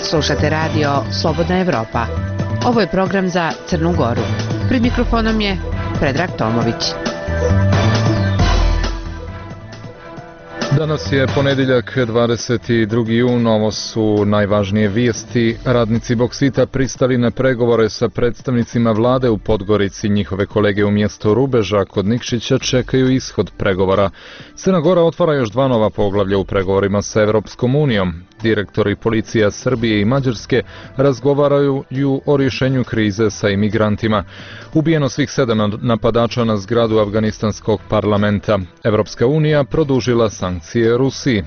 Slušate radio Slobodna Evropa. Ovo je program za Crnu Goru. Pred mikrofonom je Predrag Tomović. Danas je ponedjeljak 22. jun, ovo su najvažnije vijesti. Radnici Boksita pristali na pregovore sa predstavnicima vlade u Podgorici. Njihove kolege u mjestu Rubeža kod Nikšića čekaju ishod pregovora. Crna Gora otvara još 2 nova poglavlja u pregovorima sa Europskom unijom. Direktori policija Srbije i Mađarske razgovaraju o rješenju krize sa imigrantima. Ubijeno svih 7 napadača na zgradu Afganistanskog parlamenta. Europska unija produžila sankcije Rusiji.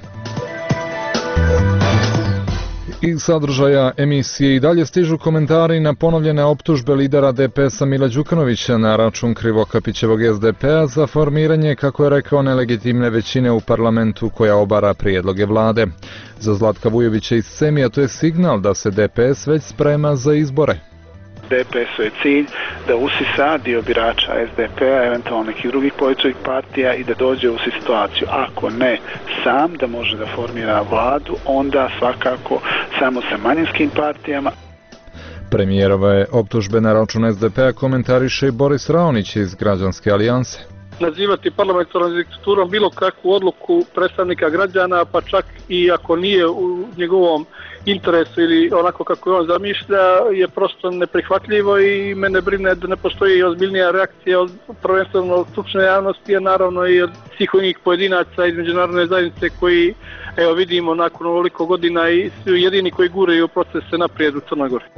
Iz sadržaja emisije i dalje stižu komentari na ponovljene optužbe lidera DPS-a Mila Đukanovića na račun Krivokapićevog SDP-a za formiranje, kako je rekao, nelegitimne većine u parlamentu koja obara prijedloge vlade. Za Zlatka Vujovića iz Semija to je signal da se DPS već sprema za izbore. DPS-u je cilj da usisa dio birača SDP-a, eventualno nekih drugih političkih partija i da dođe u situaciju, ako ne sam, da može da formira vladu, onda svakako samo sa manjinskim partijama. Premijerove optužbe na račun SDP-a komentariše i Boris Raonić iz Građanske alijanse. Nazivati parlamentarnom diktaturom bilo kakvu odluku predstavnika građana, pa čak i ako nije u njegovom interesu ili onako kako je on zamišlja, je prosto neprihvatljivo i mene brine da ne postoji ozbiljnija reakcija od prvenstveno od stručne javnosti, a naravno i od svih onih pojedinaca iz međunarodne zajednice koji, evo vidimo, nakon ovoliko godina i su jedini koji guraju procese naprijed u Crnoj Gori.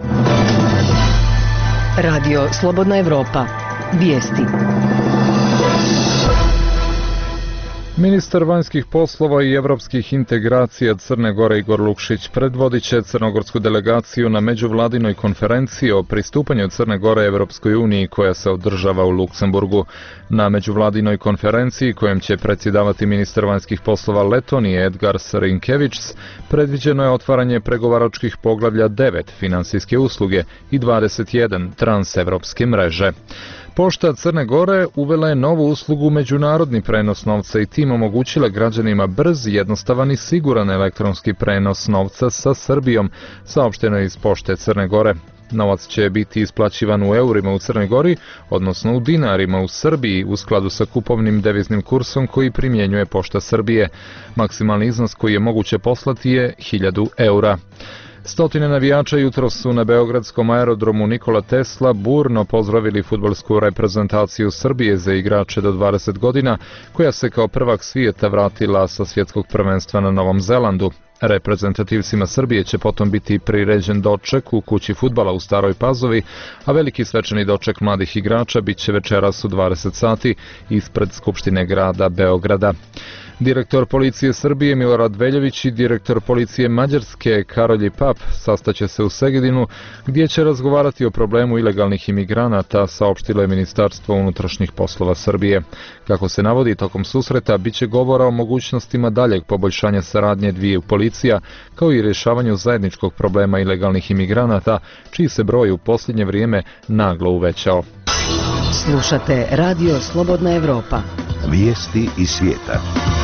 Radio Slobodna Evropa. Vijesti. Ministar vanjskih poslova i evropskih integracija Crne Gore Igor Lukšić predvodit će crnogorsku delegaciju na međuvladinoj konferenciji o pristupanju Crne Gore Evropskoj uniji koja se održava u Luksemburgu. Na međuvladinoj konferenciji kojem će predsjedavati ministar vanjskih poslova Letonije Edgars Rinkevičs predviđeno je otvaranje pregovaračkih poglavlja 9 finansijske usluge i 21 transevropske mreže. Pošta Crne Gore uvela je novu uslugu međunarodni prenos novca i tim omogućila građanima brz, jednostavan i siguran elektronski prenos novca sa Srbijom, saopšteno je iz Pošte Crne Gore. Novac će biti isplaćivan u eurima u Crnoj Gori, odnosno u dinarima u Srbiji, u skladu sa kupovnim deviznim kursom koji primjenjuje Pošta Srbije. Maksimalni iznos koji je moguće poslati je 1000 eura. Stotine navijača jutros su na beogradskom aerodromu Nikola Tesla burno pozdravili fudbalsku reprezentaciju Srbije za igrače do 20 godina, koja se kao prvak svijeta vratila sa svjetskog prvenstva na Novom Zelandu. Reprezentativcima Srbije će potom biti priređen doček u kući fudbala u Staroj Pazovi, a veliki svečani doček mladih igrača bit će večeras u 20 sati ispred Skupštine grada Beograda. Direktor policije Srbije Milorad Veljović i direktor policije Mađarske Karolji Pap sastaće se u Segedinu, gdje će razgovarati o problemu ilegalnih imigranata, saopštilo je Ministarstvo unutrašnjih poslova Srbije. Kako se navodi, tokom susreta bit će govora o mogućnostima daljeg poboljšanja saradnje dviju policija, kao i rješavanju zajedničkog problema ilegalnih imigranata, čiji se broj u posljednje vrijeme naglo uvećao. Slušate Radio Slobodna Evropa. Vijesti iz svijeta.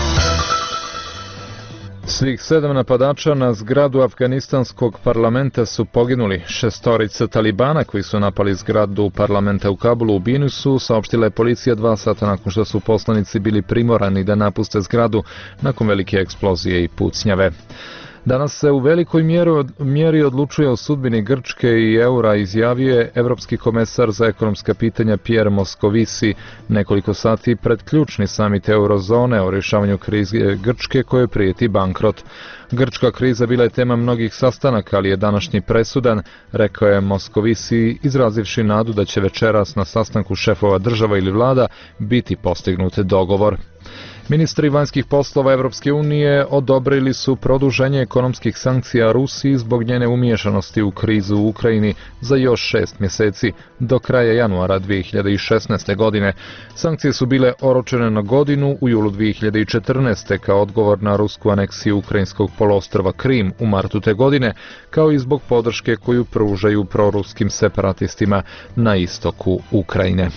Svih 7 napadača na zgradu Afganistanskog parlamenta su poginuli. 6 talibana koji su napali zgradu parlamenta u Kabulu ubijeni su, saopštila je policija 2 sata nakon što su poslanici bili primorani da napuste zgradu nakon velike eksplozije i pucnjave. Danas se u velikoj mjeri odlučuje o sudbini Grčke i eura, izjavio je Evropski komesar za ekonomska pitanja Pierre Moscovici nekoliko sati pred ključni samit eurozone o rješavanju krize Grčke koje prijeti bankrot. Grčka kriza bila je tema mnogih sastanaka, ali je današnji presudan, rekao je Moscovici, izrazivši nadu da će večeras na sastanku šefova država ili vlada biti postignut dogovor. Ministri vanjskih poslova Evropske unije odobrili su produženje ekonomskih sankcija Rusiji zbog njene umiješanosti u krizu u Ukrajini za još 6 mjeseci, do kraja januara 2016. godine. Sankcije su bile oročene na godinu u julu 2014. kao odgovor na rusku aneksiju ukrajinskog poluostrva Krim u martu te godine, kao i zbog podrške koju pružaju proruskim separatistima na istoku Ukrajine.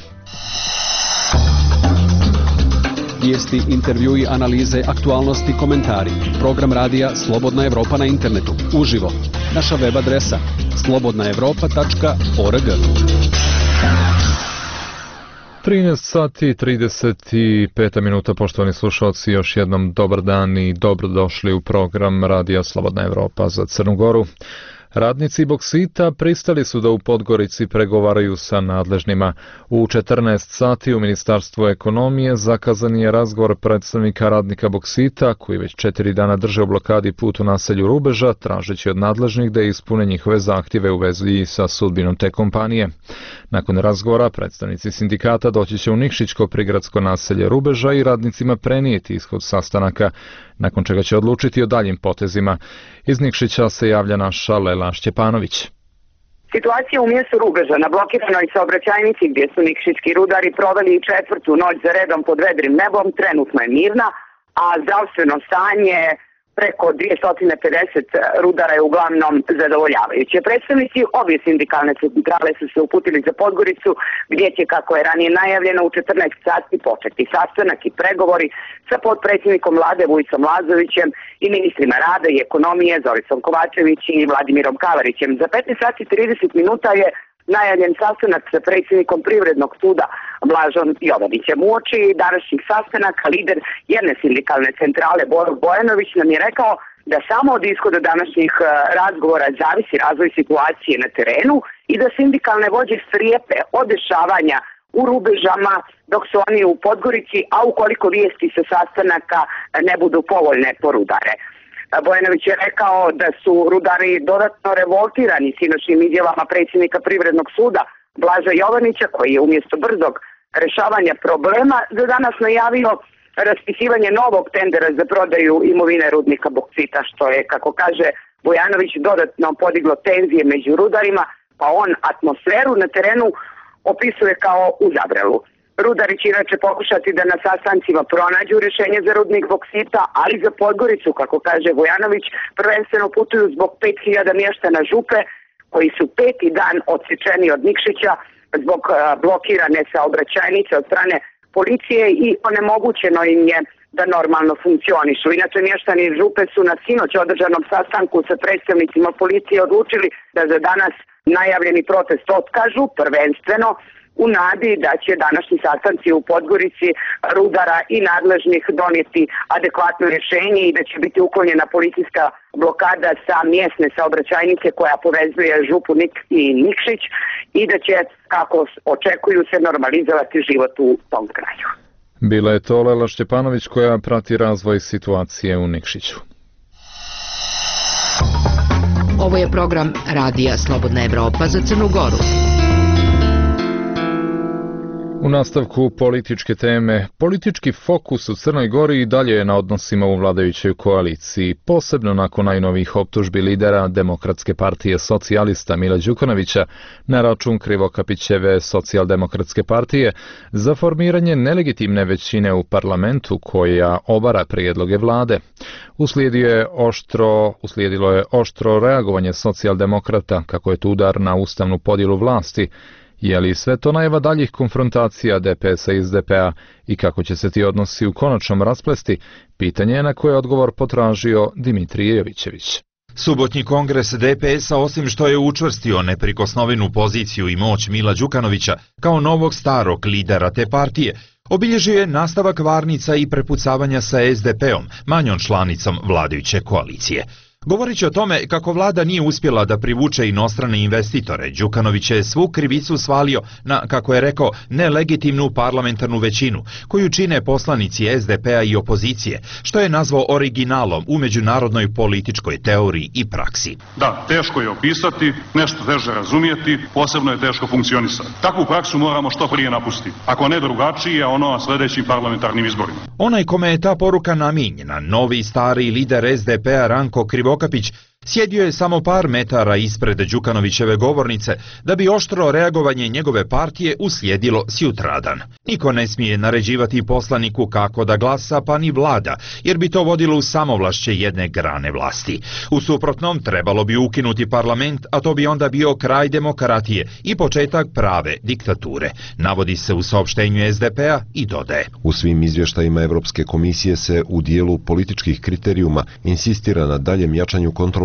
Vijesti, intervjui, analize, aktualnosti, komentari. Program radija Slobodna Evropa na internetu. Uživo. naša web adresa slobodnaevropa.org. 13 sati i 35 minuta, poštovani slušalci, još jednom dobar dan i dobrodošli u program Radija Slobodna Evropa za Crnu Goru. Radnici Boksita pristali su da u Podgorici pregovaraju sa nadležnima. U 14 sati u Ministarstvu ekonomije zakazan je razgovor predstavnika radnika Boksita, koji već 4 dana drže u blokadi put u naselju Rubeža, tražeći od nadležnih da ispune njihove zahtjeve u vezi sa sudbinom te kompanije. Nakon razgovora, predstavnici sindikata doći će u Nikšićko prigradsko naselje Rubeža i radnicima prenijeti ishod sastanaka, nakon čega će odlučiti o daljim potezima. Iz Nikšića se javlja naša Lela Šćepanović. Situacija u mjestu Rubeža na blokiranoj saobraćajnici gdje su nikšićki rudari proveli 4. noć za redom pod vedrim nebom trenutno je mirna, a zdravstveno stanje preko 250 rudara je uglavnom zadovoljavajuće. Predstavnici obje sindikalne centrale su se uputili za Podgoricu, gdje će, kako je ranije najavljeno, u 14 sati početi sastanak i pregovori sa potpredsjednikom vlade Vujicom Lazovićem i ministrima rada i ekonomije Zoricom Kovačević i Vladimirom Kavarićem. Za 15 sati 30 minuta je najavljen sastanak sa predsjednikom Privrednog suda Blažom Jovanićem. Uoči današnjih sastanaka lider jedne sindikalne centrale Boro Bojanović nam je rekao da samo od ishoda današnjih razgovora zavisi razvoj situacije na terenu i da sindikalne vođe strijepe od dešavanja u Rubežama dok su oni u Podgorici, a ukoliko vijesti sa sastanaka ne budu povoljne po rudare. Bojanović je rekao da su rudari dodatno revoltirani sinoćnim izjavama predsjednika Privrednog suda Blaža Jovanića, koji je umjesto brzog rešavanja problema za danas najavio raspisivanje novog tendera za prodaju imovine rudnika Boksita, što je, kako kaže Bojanović, dodatno podiglo tenzije među rudarima, pa on atmosferu na terenu opisuje kao uzavrelu. Rudari će inače pokušati da na sastancima pronađu rješenje za rudnik Boksita, ali za Podgoricu, kako kaže Vojanović, prvenstveno putuju zbog 5000 mještana Župe, koji su 5. dan odsječeni od Nikšića zbog blokirane saobraćajnice od strane policije i onemogućeno im je da normalno funkcionišu. Inače, mještani Župe su na sinoć održanom sastanku sa predstavnicima policije odlučili da za danas najavljeni protest otkažu, prvenstveno u nadi da će današnji sastanci u Podgorici rudara i nadležnih donijeti adekvatno rješenje i da će biti uklonjena policijska blokada sa mjesne saobraćajnice koja povezuje Župu i Nikšić i da će, kako očekuju, se normalizovati život u tom kraju. Bila je to Lela Šćepanović koja prati razvoj situacije u Nikšiću. Ovo je program Radija Slobodna Evropa za Crnu Goru. U nastavku političke teme, politički fokus u Crnoj Gori i dalje je na odnosima u vladajućoj koaliciji, posebno nakon najnovijih optužbi lidera Demokratske partije socijalista Mila Đukanovića na račun Krivokapićeve Socijaldemokratske partije za formiranje nelegitimne većine u parlamentu koja obara prijedloge vlade. Uslijedilo je oštro reagovanje socijaldemokrata kako je to udar na ustavnu podjelu vlasti. Je li sve to najava daljih konfrontacija DPS-a i SDP-a i kako će se ti odnosi u konačnom rasplesti? Pitanje je na koje odgovor potražio Dimitrije Jovićević. Subotnji kongres DPS-a, osim što je učvrstio neprikosnovenu poziciju i moć Mila Đukanovića kao novog starog lidera te partije, obilježio je nastavak varnica i prepucavanja sa SDP-om, manjom članicom vladajuće koalicije. Govoreći o tome kako vlada nije uspjela da privuče inostrane investitore, Đukanović je svu krivicu svalio na, kako je rekao, nelegitimnu parlamentarnu većinu, koju čine poslanici SDP-a i opozicije, što je nazvao originalom u međunarodnoj političkoj teoriji i praksi. Da, teško je opisati, nešto teže razumijeti, posebno je teško funkcionisati. Takvu praksu moramo što prije napustiti, ako ne drugačije, ono sljedećim parlamentarnim izborima. Onaj kome je ta poruka namijenjena, novi stari lider SDP-a Ranko Krivokapić, sjedio je samo par metara ispred Đukanovićeve govornice da bi oštro reagovanje njegove partije uslijedilo sjutradan. Niko ne smije naređivati poslaniku kako da glasa, pa ni vlada, jer bi to vodilo u samovlašće jedne grane vlasti. U suprotnom trebalo bi ukinuti parlament, a to bi onda bio kraj demokratije i početak prave diktature, navodi se u saopštenju SDP-a i dodaje. U svim izvještajima Evropske komisije se u dijelu političkih kriterijuma insistira na daljem jačanju kontrolnog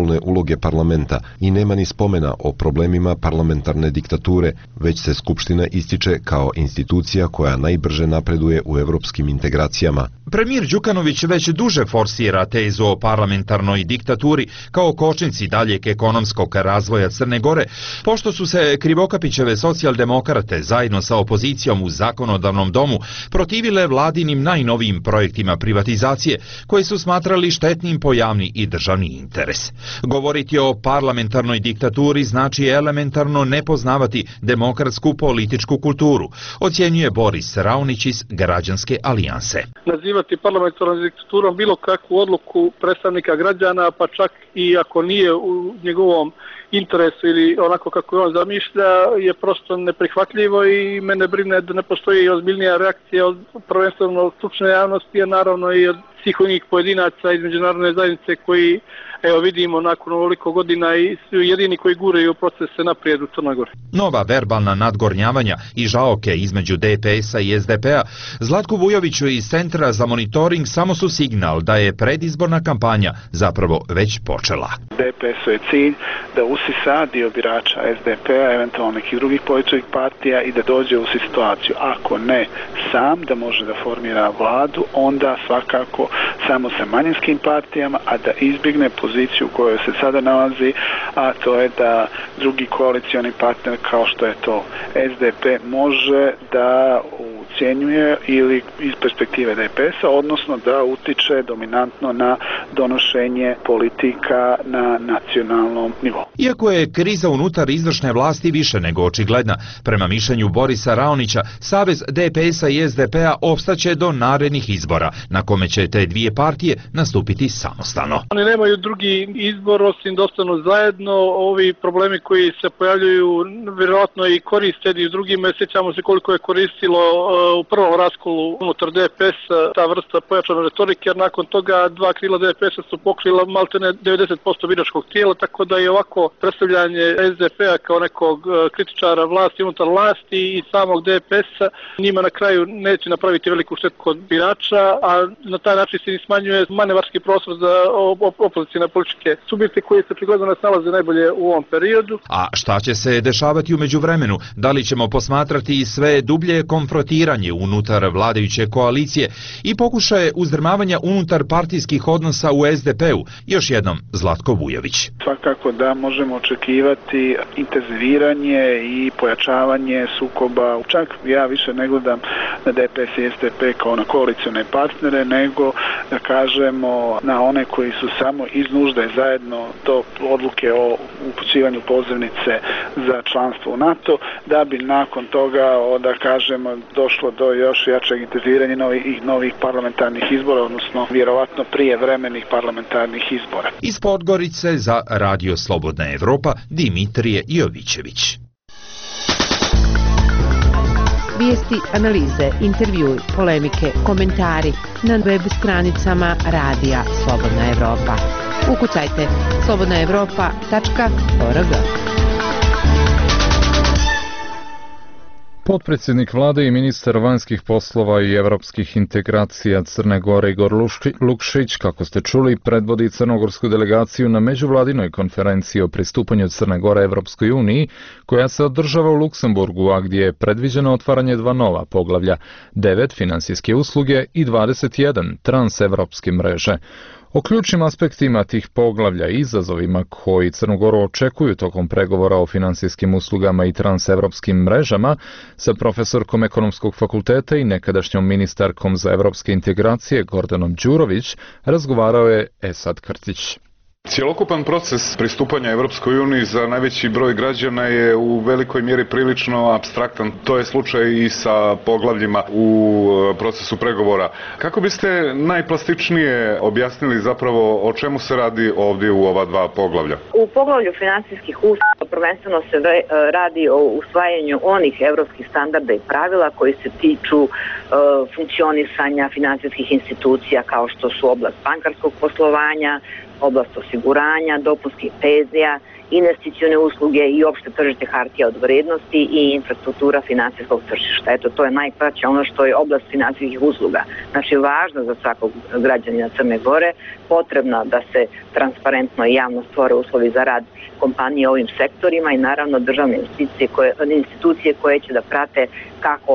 kontrolne uloge parlamenta i nema ni spomena o problemima parlamentarne diktature, već se Skupština ističe kao institucija koja najbrže napreduje u evropskim integracijama. Premijer Đukanović već duže forsira tezu o parlamentarnoj diktaturi kao kočnici daljeg ekonomskog razvoja Crne Gore, pošto su se Krivokapićeve socijaldemokrate zajedno sa opozicijom u zakonodavnom domu protivile vladinim najnovijim projektima privatizacije, koje su smatrali štetnim po javni i državni interes. Govoriti o parlamentarnoj diktaturi znači elementarno ne poznavati demokratsku političku kulturu, ocjenjuje Boris Raonić iz Građanske alijanse. Nazivati parlamentarnom diktaturom bilo kakvu odluku predstavnika građana, pa čak i ako nije u njegovom interesu ili onako kako je on zamišlja, je prosto neprihvatljivo i mene brine da ne postoji ozbiljnija reakcija od prvenstveno stručne javnosti, a naravno i od svih onih pojedinaca iz međunarodne zajednice koji, evo vidimo, nakon ovoliko godina i su jedini koji guraju procese naprijed u Crnoj Gori. Nova verbalna nadgornjavanja i žaoke između DPS-a i SDP-a Zlatku Vujoviću iz Centra za monitoring samo su signal da je predizborna kampanja zapravo već počela. DPS-u je cilj da usisa dio birača SDP-a, eventualno nekih drugih političkih partija i da dođe u situaciju, ako ne sam, da može da formira vladu, onda svakako samo sa manjinskim partijama, a da izbjegne poziciju u kojoj se sada nalazi, a to je da drugi koalicioni partner kao što je to SDP može da ucjenjuje ili iz perspektive DPS-a, odnosno da utiče dominantno na donošenje politika na nacionalnom nivou. Iako je kriza unutar izvršne vlasti više nego očigledna, prema mišljenju Borisa Raonića, savez DPS-a i SDP-a opstaće do narednih izbora, na kome će te dvije partije nastupiti samostalno. Oni nemaju drugi izbor osim da ostanu zajedno. Ovi problemi koji se pojavljuju vjerojatno i koriste i drugime. Sjećamo se koliko je koristilo u prvom raskolu unutar DPS-a ta vrsta pojačane retorike, jer nakon toga dva krila DPS-a su pokrila maltene 90% biračkog tijela, tako da je ovako predstavljanje SDP-a kao nekog kritičara vlasti unutar vlasti i samog DPS-a njima na kraju neće napraviti veliku štetu kod birača, a na taj način se smanjuje manevarski prostor za opozicijne političke subjekte koji se prigledno ne snalaze najbolje u ovom periodu. A šta će se dešavati u međuvremenu? Da li ćemo posmatrati sve dublje konfrontiranje unutar vladajuće koalicije i pokušaje uzdrmavanja unutar partijskih odnosa u SDP-u? Još jednom Zlatko Vujović. Svakako da možemo očekivati intenziviranje i pojačavanje sukoba. Čak ja više ne gledam na DPS i SDP kao na koalicione partnere, nego da kažemo na one koji su samo iz nužde zajedno do odluke o upućivanju pozivnice za članstvo u NATO, da bi nakon toga, da kažemo, došlo do još jačeg intenziviranja novih parlamentarnih izbora, odnosno vjerovatno prijevremenih parlamentarnih izbora. Iz Podgorice za Radio Slobodna Evropa, Dimitrije Jovićević. Vijesti, analize, intervjui, polemike, komentari na web stranicama Radija Slobodna Evropa. Ukucajte slobodnaevropa.org. Potpredsjednik vlade i ministar vanjskih poslova i evropskih integracija Crne Gore Igor Lukšić, kako ste čuli, predvodi crnogorsku delegaciju na međuvladinoj konferenciji o pristupanju Crne Gore Evropskoj uniji, koja se održava u Luksemburgu, a gdje je predviđeno otvaranje 2 nova poglavlja, 9 finansijske usluge i 21 transevropske mreže. O ključnim aspektima tih poglavlja i izazovima koji Crnu Goru očekuju tokom pregovora o finansijskim uslugama i transevropskim mrežama sa profesorkom Ekonomskog fakulteta i nekadašnjom ministarkom za evropske integracije Gordanom Đurović razgovarao je Esad Krtić. Cjelokupan proces pristupanja Evropskoj uniji za najveći broj građana je u velikoj mjeri prilično apstraktan. To je slučaj i sa poglavljima u procesu pregovora. Kako biste najplastičnije objasnili zapravo o čemu se radi ovdje u ova 2 poglavlja? U poglavlju finansijskih usluga prvenstveno se radi o usvajanju onih evropskih standarda i pravila koji se tiču funkcionisanja finansijskih institucija kao što su oblast bankarskog poslovanja, oblast osiguranja, dopunskih penzija investicione usluge i opšte tržište hartija od vrednosti i infrastruktura finansijskog tržišta. Eto, to je najkraće ono što je oblast finansijskih usluga. Znači, važno za svakog građanina Crne Gore, potrebno da se transparentno i javno stvore uslovi za rad kompanije u ovim sektorima i naravno državne institucije koje će da prate kako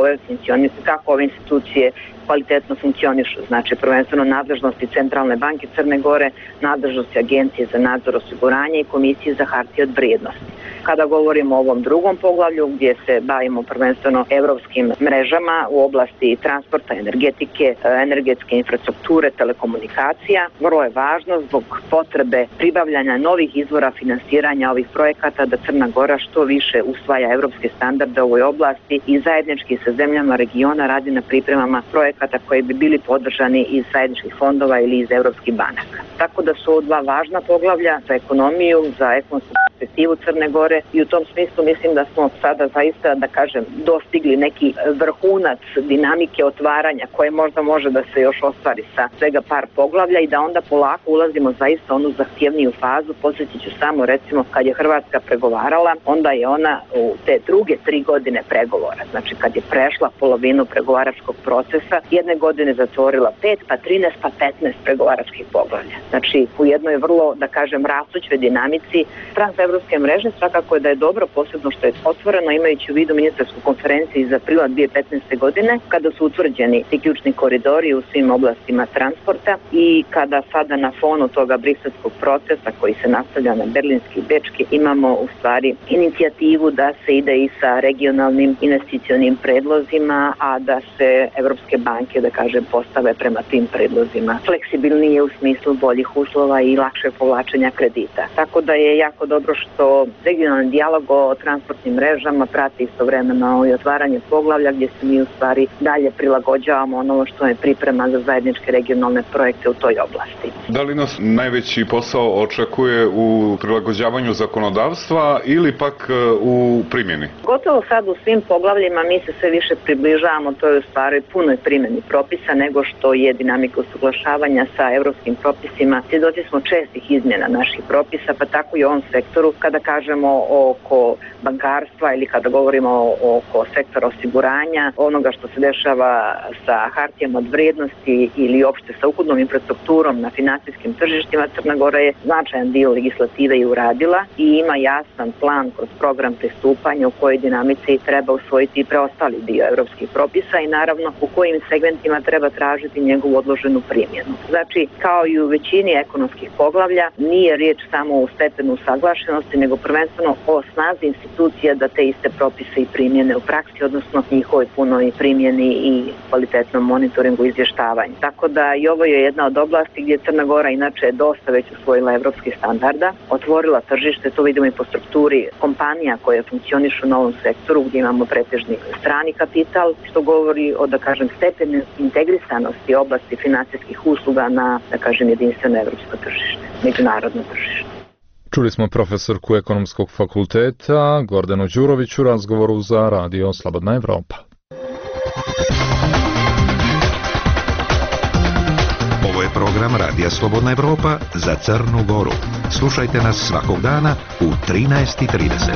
ove institucije kvalitetno funkcionišu. Znači, prvenstveno nadležnosti Centralne banke Crne Gore, nadležnosti Agencije za nadzor osiguranja i Komisije za hartije od vrijednosti. Kada govorimo o ovom drugom poglavlju gdje se bavimo prvenstveno evropskim mrežama u oblasti transporta, energetike, energetske infrastrukture, telekomunikacija, vrlo je važno zbog potrebe pribavljanja novih izvora finansiranja ovih projekata da Crna Gora što više usvaja evropske standarde u ovoj oblasti i zajednički sa zemljama regiona radi na pripremama projekata koji bi bili podržani iz zajedničkih fondova ili iz evropskih banaka. Tako da su ovo dva važna poglavlja za ekonomiju, za ekonomsku perspektivu Crne Gore i u tom smislu mislim da smo sada zaista, da kažem, dostigli neki vrhunac dinamike otvaranja koje možda može da se još ostvari sa svega par poglavlja i da onda polako ulazimo zaista u onu zahtjevniju fazu. Podsjetit ću samo, recimo, kad je Hrvatska pregovarala, onda je ona u te druge 3 godine pregovora, znači kad je prešla polovinu pregovaračkog procesa, jedne godine zatvorila 5, pa 13, pa 15 pregovaračkih poglavlja. Znači, u jednoj vrlo, da kažem, rastućoj dinamici transevropske mreže svakako je da je dobro, posebno što je otvoreno imajući u vidu ministarsku konferenciju iz aprila 2015. godine, kada su utvrđeni ti ključni koridori u svim oblastima transporta i kada sada na fonu toga briselskog procesa koji se nastavlja na berlinski i bečki imamo u stvari inicijativu da se ide i sa regionalnim investicionim predlozima, a da se evropske banke, da kažem, postave prema tim predlozima fleksibilnije u smislu boljih uslova i lakše povlačenja kredita. Tako da je jako dobro što regionalni dijalog o transportnim mrežama prati istovremeno i otvaranje poglavlja gdje se mi u stvari dalje prilagođavamo ono što je priprema za zajedničke regionalne projekte u toj oblasti. Da li nas najveći posao očekuje u prilagođavanju zakonodavstva ili pak u primjeni? Gotovo sad u svim poglavljima mi se sve više približavamo toj u stvari punoj primjeni propisa nego što je dinamika usuglašavanja sa evropskim propisima. Svjedoci smo čestih izmjena naših propisa, pa tako i u ovom sektoru kada kažemo oko bankarstva ili kada govorimo oko sektora osiguranja, onoga što se dešava sa hartijama od vrijednosti ili opšte sa ukupnom infrastrukturom na finansijskim tržištima, Crna Gora je značajan dio legislative i uradila i ima jasan plan kroz program pristupanja u kojoj dinamici treba usvojiti i preostali dio evropskih propisa i naravno u kojim segmentima treba tražiti njegovu odloženu primjenu. Znači, kao i u većini ekonomskih poglavlja, nije riječ samo u stepenu usaglašenosti, nego prvenstveno o snazi institucija da te iste propise i primjene u praksi, odnosno njihovoj punoj primjeni i kvalitetnom monitoringu i izvještavanju. Tako da i ovo je jedna od oblasti gdje Crna Gora inače dosta već usvojila evropskih standarda, otvorila tržište, to vidimo i po strukturi kompanija koje funkcionišu na ovom sektoru gdje imamo pretežni strani kapital, što govori o, da kažem, stepenu integrisanosti oblasti finansijskih usluga na, da kažem, jedinstveno evropsko tržište, međunarodno tržište. Čuli smo profesorku Ekonomskog fakulteta Gordanu Đurović u razgovoru za Radio Slobodna Evropa. Ovo je program Radija Slobodna Evropa za Crnu Goru. Slušajte nas svakog dana u 13:30.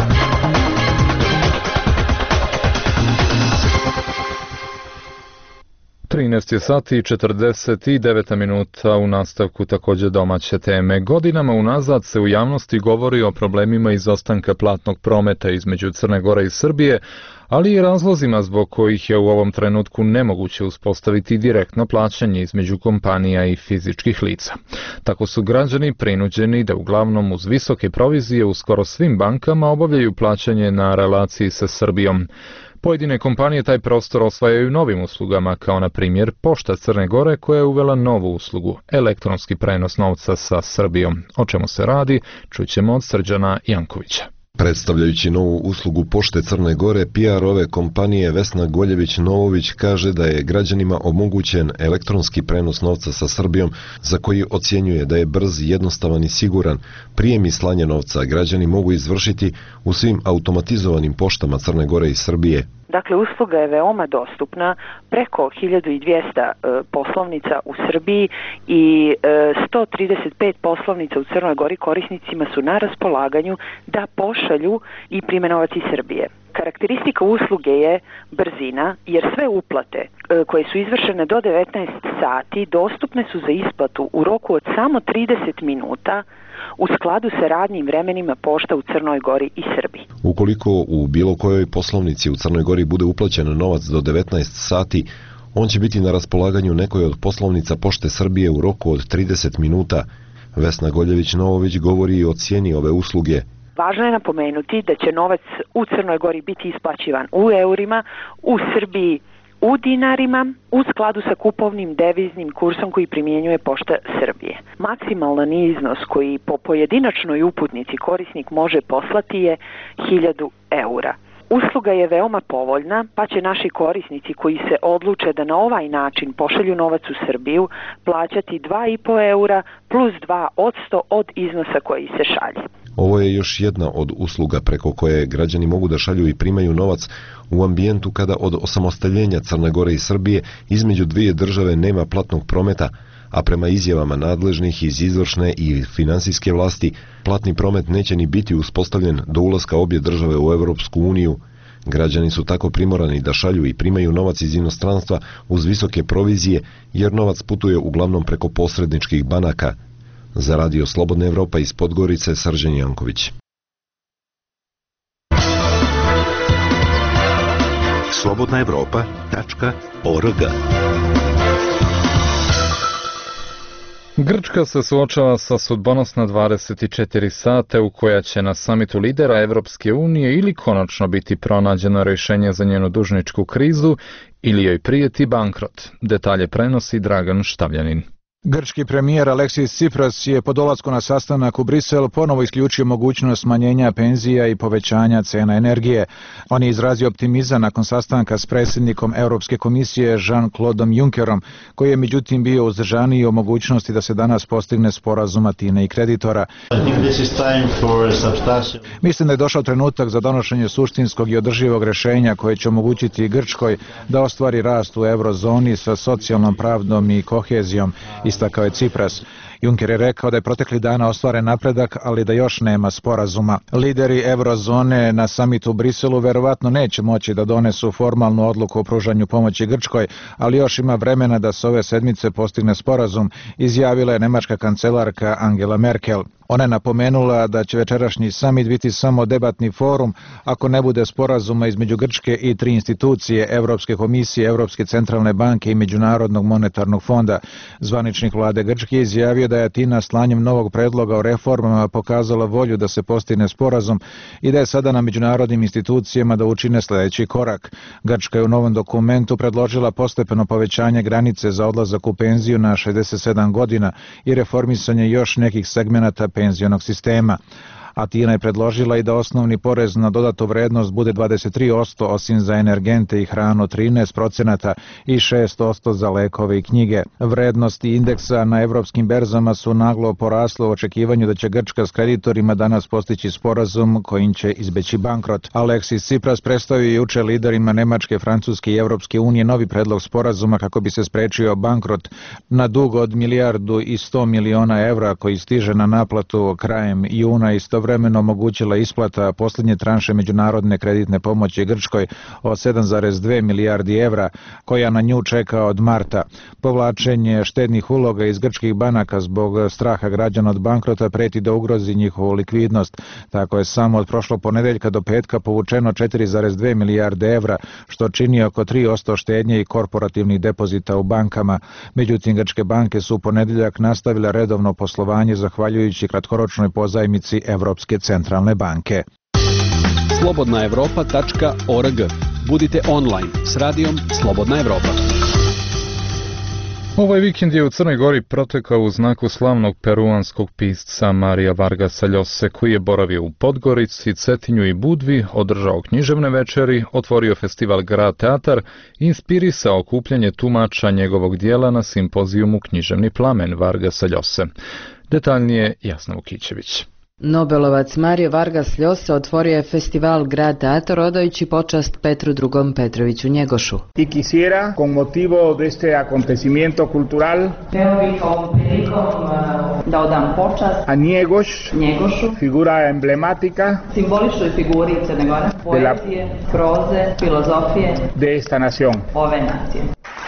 13 sati i 49 minuta u nastavku također domaće teme. Godinama unazad se u javnosti govori o problemima izostanka platnog prometa između Crne Gore i Srbije, ali i razlozima zbog kojih je u ovom trenutku nemoguće uspostaviti direktno plaćanje između kompanija i fizičkih lica. Tako su građani prinuđeni da uglavnom uz visoke provizije u skoro svim bankama obavljaju plaćanje na relaciji sa Srbijom. Pojedine kompanije taj prostor osvajaju novim uslugama, kao na primjer Pošta Crne Gore koja je uvela novu uslugu, elektronski prenos novca sa Srbijom. O čemu se radi, čućemo od Srđana Jankovića. Predstavljajući novu uslugu Pošte Crne Gore, PR ove kompanije Vesna Goljević-Novović kaže da je građanima omogućen elektronski prenos novca sa Srbijom, za koji ocjenjuje da je brz, jednostavan i siguran. Prijem i slanje novca građani mogu izvršiti u svim automatizovanim poštama Crne Gore i Srbije. Dakle, usluga je veoma dostupna, preko 1200 poslovnica u Srbiji i 135 poslovnica u Crnoj Gori korisnicima su na raspolaganju da pošalju i prime novac iz Srbije. Karakteristika usluge je brzina, jer sve uplate koje su izvršene do 19 sati dostupne su za isplatu u roku od samo 30 minuta u skladu sa radnim vremenima pošta u Crnoj Gori i Srbiji. Ukoliko u bilo kojoj poslovnici u Crnoj Gori bude uplaćen novac do 19 sati, on će biti na raspolaganju nekoj od poslovnica Pošte Srbije u roku od 30 minuta. Vesna Goljević-Novović govori o cijeni ove usluge. Važno je napomenuti da će novac u Crnoj Gori biti isplaćivan u eurima, u Srbiji u dinarima, u skladu sa kupovnim deviznim kursom koji primjenjuje Pošta Srbije. Maksimalan iznos koji po pojedinačnoj uputnici korisnik može poslati je 1000 eura. Usluga je veoma povoljna, pa će naši korisnici koji se odluče da na ovaj način pošalju novac u Srbiju plaćati 2,5 eura plus 2% od iznosa koji se šalje. Ovo je još jedna od usluga preko koje građani mogu da šalju i primaju novac u ambijentu kada od osamostaljenja Crne Gore i Srbije između dvije države nema platnog prometa, a prema izjavama nadležnih iz izvršne i finansijske vlasti, platni promet neće ni biti uspostavljen do ulaska obje države u Evropsku uniju. Građani su tako primorani da šalju i primaju novac iz inostranstva uz visoke provizije, jer novac putuje uglavnom preko posredničkih banaka. Za Radio Slobodna Evropa iz Podgorice, Srđan Janković. slobodnaevropa.org. Grčka se suočava sa sudbonosna 24 sata u koja će na samitu lidera Evropske unije ili konačno biti pronađeno rješenje za njenu dužničku krizu ili joj prijeti bankrot. Detalje prenosi Dragan Štavljanin. Grčki premijer Aleksis Tsipras je po dolasku na sastanak u Brisel ponovo isključio mogućnost smanjenja penzija i povećanja cena energije. On je izrazio optimizam nakon sastanka s predsjednikom Europske komisije Jean-Claudom Junckerom, koji je međutim bio uzdržaniji o mogućnosti da se danas postigne sporazum Atine i kreditora. Mislim da je došao trenutak za donošenje suštinskog i održivog rješenja koje će omogućiti Grčkoj da ostvari rast u eurozoni sa socijalnom pravdom i kohezijom, istakao je Tsipras. Juncker je rekao da je protekli dana ostvaren napredak, ali da još nema sporazuma. Lideri eurozone na samitu u Briselu verovatno neće moći da donesu formalnu odluku o pružanju pomoći Grčkoj, ali još ima vremena da se ove sedmice postigne sporazum, izjavila je nemačka kancelarka Angela Merkel. Ona je napomenula da će večerašnji samit biti samo debatni forum ako ne bude sporazuma između Grčke i 3 institucije, Europske komisije, Europske centralne banke i Međunarodnog monetarnog fonda. Zvaničnik vlade Grčke izjavio da je Atina slanjem novog predloga o reformama pokazala volju da se postigne sporazum i da je sada na međunarodnim institucijama da učine sljedeći korak. Grčka je u novom dokumentu predložila postepeno povećanje granice za odlazak u penziju na 67 godina i reformisanje još nekih segmenata penzionog sistema. Atina je predložila i da osnovni porez na dodatu vrednost bude 23%, osim za energente i hranu 13% i 6% za lekove i knjige. Vrednosti indeksa na evropskim berzama su naglo porasle u očekivanju da će Grčka s kreditorima danas postići sporazum kojim će izbeći bankrot. Aleksis Tsipras predstavio juče liderima Nemačke, Francuske i Evropske unije novi predlog sporazuma kako bi se sprečio bankrot na dug od 1,1 milijarda evra koji stiže na naplatu krajem juna i istovremeno omogućila isplata posljednje tranše međunarodne kreditne pomoći Grčkoj od 7,2 milijardi evra, koja na nju čeka od marta. Povlačenje štednih uloga iz grčkih banaka zbog straha građana od bankrota preti da ugrozi njihovu likvidnost. Tako je samo od prošlog ponedeljka do petka povučeno 4,2 milijarde evra, što čini oko 3% štednje i korporativnih depozita u bankama. Međutim, grčke banke su u ponedeljak nastavile redovno poslovanje zahvaljujući kratkoročnoj pozajmici Evropske centralne banke. slobodnaevropa.org. Budite online s radijom Slobodna Evropa. Ovaj vikend je u Crnoj Gori protekao u znaku slavnog peruanskog pisca Marija Vargasa Ljose, koji je boravio u Podgorici, Cetinju i Budvi, održao književne večeri, otvorio festival Grad Teatar i inspirisao okupljanje tumača njegovog dijela na simpozijumu Književni plamen Vargasa Ljose. Detaljnije Jasna Vukićević. Nobelovac Mario Vargas Llosa otvorio je festival Grad Teatro odajući počast Petru II. Petroviću Njegošu. Y quisiera, con motivo de este acontecimiento cultural, da odam počast a Njegošu, figura emblemática, simboličnoj figuri Crne Gore, poezije, proze, filozofije de esta nación. Ove nacije.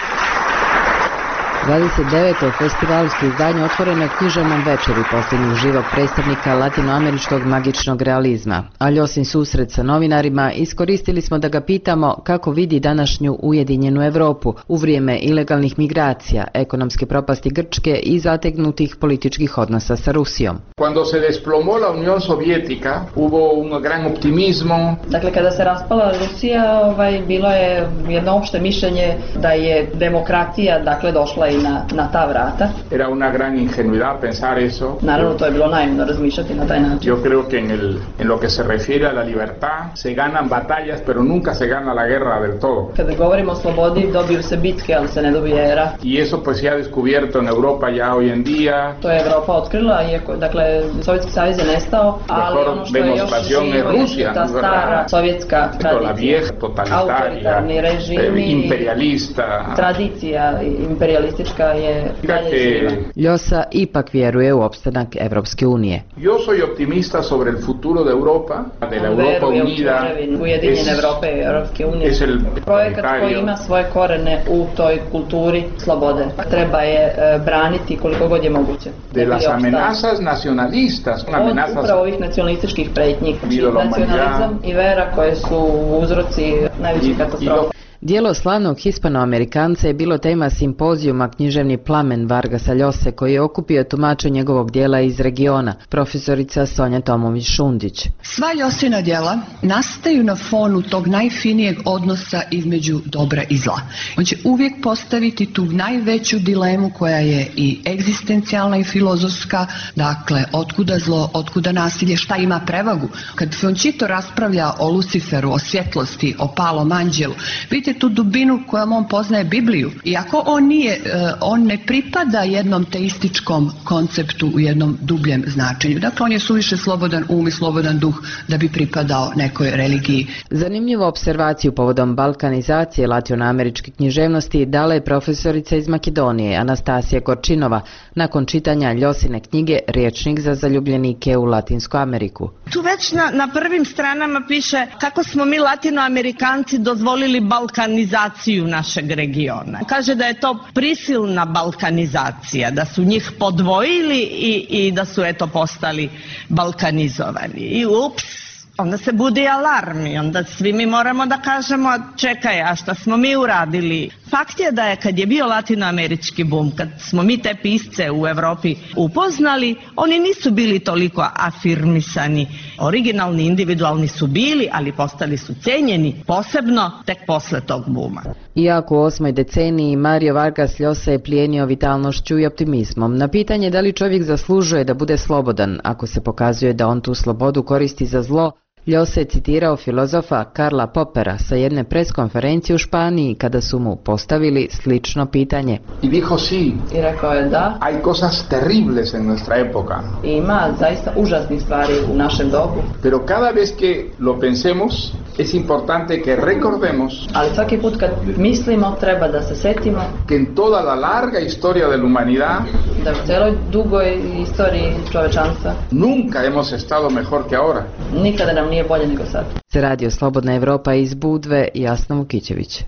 29. festivalsko izdanje otvoreno je književnom večeri posljednjeg živog predstavnika latinoameričkog magičnog realizma, a Ljosin susret sa novinarima iskoristili smo da ga pitamo kako vidi današnju ujedinjenu Europu u vrijeme ilegalnih migracija, ekonomske propasti Grčke i zategnutih političkih odnosa sa Rusijom. Cuando se desplomó la Unión Soviética, hubo un gran optimismo. Dakle, kada se raspala Rusija, bilo je jedno opšte mišljenje da je demokratija, došla na ta vrata. Era una gran ingenuidad pensar eso. Naravno, to je bilo naivno razmišljati na taj način. Yo creo que en lo que se refiere a la libertad se ganan batallas, pero nunca se gana la guerra del todo. Kada govorimo o slobodi, dobiju se bitke, ali se ne dobije era. Y eso pues se ha descubierto en Europa ya hoy en día. To je Evropa otkrila, iako, dakle, Sovjetski savez je nestao, ali ono što je još živo je ta stara sovjetska tradicija, autoritarni režimi, imperialista, tradicija imperialistička je dalje živa. Llosa ipak vjeruje u opstanak Evropske unije. Yo soy optimista sobre el futuro de Europa, de la Europa unida. Ujedinjene Evrope i Evropske unije. Projekat koji ima svoje korene u toj kulturi slobode. Treba je braniti koliko god je moguće. De las amenazas nacionalistas. Od upravo ovih nacionalističkih pretnji. Nacionalizam i vera koje su uzroci najvećih katastrofa. Dijelo slavnog Hispanoamerikanca je bilo tema simpozijuma Književni plamen Vargasa Ljose koji je okupio tumača njegovog dijela iz regiona, profesorica Sonja Tomović-Šundić. Sva Ljosina djela nastaju na fonu tog najfinijeg odnosa između dobra i zla. On će uvijek postaviti tu najveću dilemu koja je i egzistencijalna i filozofska, dakle, otkuda zlo, otkuda nasilje, šta ima prevagu. Kad Fončito raspravlja o Luciferu, o svjetlosti, o palom anđelu, vidite tu dubinu kojom on poznaje Bibliju. Iako on ne pripada jednom teističkom konceptu u jednom dubljem značenju. Dakle, on je suviše slobodan um i slobodan duh da bi pripadao nekoj religiji. Zanimljivu observaciju povodom balkanizacije latinoameričke književnosti dala je profesorica iz Makedonije, Anastasija Korčinova, nakon čitanja Ljosine knjige Riječnik za zaljubljenike u Latinsku Ameriku. Tu već na prvim stranama piše kako smo mi Latinoamerikanci dozvolili balkanizaciju našeg regiona. Kaže da je to prisilna balkanizacija, da su njih podvojili i da su postali balkanizovani. I onda se budi alarm i onda svi mi moramo da kažemo čekaj, a šta smo mi uradili? Fakt je da je kad je bio latinoamerički bum, kad smo mi te pisce u Evropi upoznali, oni nisu bili toliko afirmisani. Originalni, individualni su bili, ali postali su cenjeni, posebno tek posle tog buma. Iako u 8. deceniji Mario Vargas Llosa je plijenio vitalnošću i optimizmom. Na pitanje da li čovjek zaslužuje da bude slobodan, ako se pokazuje da on tu slobodu koristi za zlo, Llosa je citirao filozofa Karla Popera sa jedne preskonferencije u Španiji kada su mu postavili slično pitanje. I dijo sí. I rekao je da. Hay cosas terribles en nuestra época. Ima zaista užasnih stvari u našem dobu. Pero cada vez que lo pensemos, es importante que recordemos. Ali svaki put kad mislimo, treba da se setimo. Que en toda la larga historia de la humanidad, da u celoj dugoj istoriji čovečanstva, nunca hemos estado mejor que ahora. Nikada nam nije bolje nego sad. Se radio Slobodna Evropa iz Budve, Jasna Vukićević.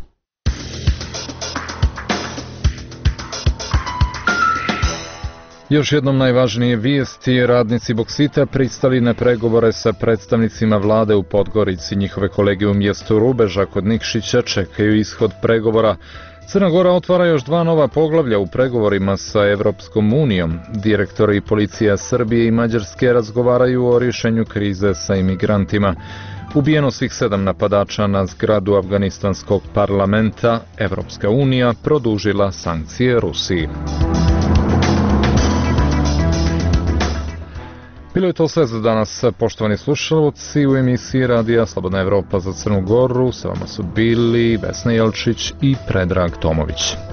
Još jednom najvažnije vijesti, radnici Boksita pristali na pregovore sa predstavnicima vlade u Podgorici. Njihove kolege u mjestu Rubeža kod Nikšića čekaju ishod pregovora. Crna Gora otvara još 2 nova poglavlja u pregovorima sa Evropskom unijom. Direktori policija Srbije i Mađarske razgovaraju o rješenju krize sa imigrantima. Ubijeno svih 7 napadača na zgradu Afganistanskog parlamenta. Evropska unija produžila sankcije Rusiji. Bilo je to sve za danas, poštovani slušalci, u emisiji Radija Slobodna Evropa za Crnu Goru. Sa vama su bili Vesna Jelčić i Predrag Tomović.